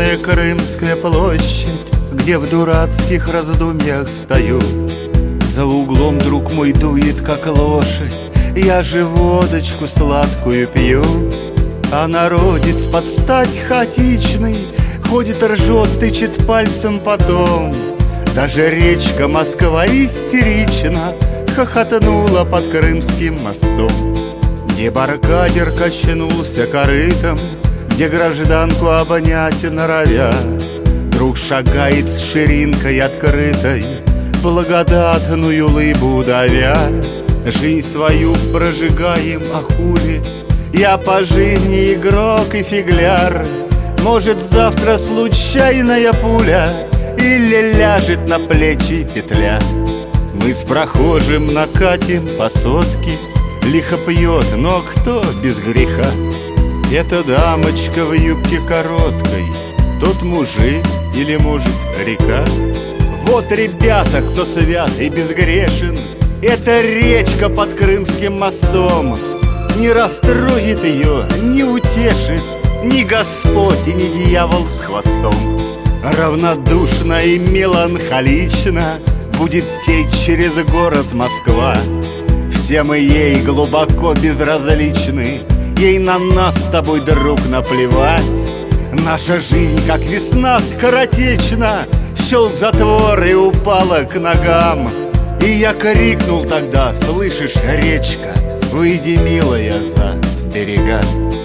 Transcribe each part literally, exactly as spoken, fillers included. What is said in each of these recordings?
Пустынная Крымская площадь, где в дурацких раздумьях стою. За углом, друг мой, дует, как лошадь, я же водочку сладкую пью. А народец под стать хаотичный ходит, ржет, тычет пальцем потом. Даже речка Москва истерично хохотнула под Крымским мостом. Где баркадер качнулся корытом, где гражданку обонять норовя, друг шагает с ширинкой открытой, благодатную лыбу давя. Жизнь свою прожигаем, а хули, я по жизни игрок и фигляр. Может, завтра случайная пуля или ляжет на плечи петля. Мы с прохожим накатим по сотке, лихо пьет, но кто без греха? Эта дамочка в юбке короткой, тот мужик или, может, река? Вот, ребята, кто свят и безгрешен, это речка под Крымским мостом. Не расстроит ее, не утешит ни Господь и ни дьявол с хвостом. Равнодушно и меланхолично будет течь через город Москва. Все мы ей глубоко безразличны, ей на нас с тобой, друг, наплевать. Наша жизнь, как весна, скоротечна, щелк затвор и упала к ногам. И я крикнул тогда: слышишь, речка, выйди, милая, за берега.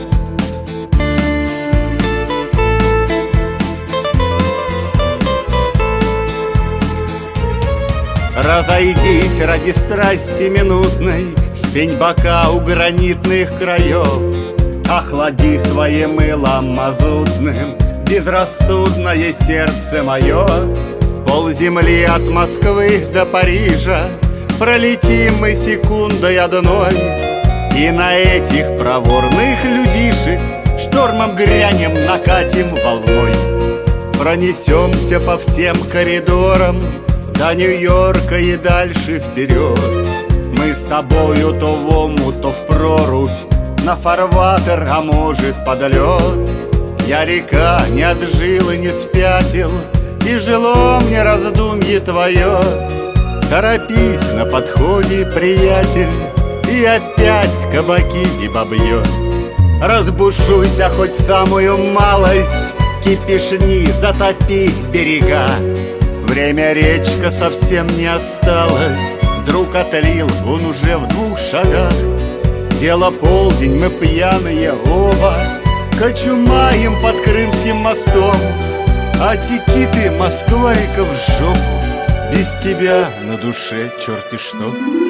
Разойдись ради страсти минутной, спень бока у гранитных краев. Охлади своим мылом мазутным безрассудное сердце мое. Пол земли от Москвы до Парижа пролетим мы секундой одной, и на этих проворных людишек штормом грянем, накатим волной. Пронесемся по всем коридорам до Нью-Йорка и дальше вперед. Мы с тобою то в омут, то в прорубь, на фарватер, а может, под лед. Я река, не отжил и не спятил, тяжело мне раздумье твое. Торопись на подходе, приятель, и опять кабаки и бабье. Разбушуйся хоть самую малость, кипишни, затопи берега. Время, речка, совсем не осталось, друг отлил, он уже в двух шагах. Дело полдень, мы пьяные оба кочумаем под Крымским мостом. А теки ты, Москва-река, в жопу, без тебя на душе черти что.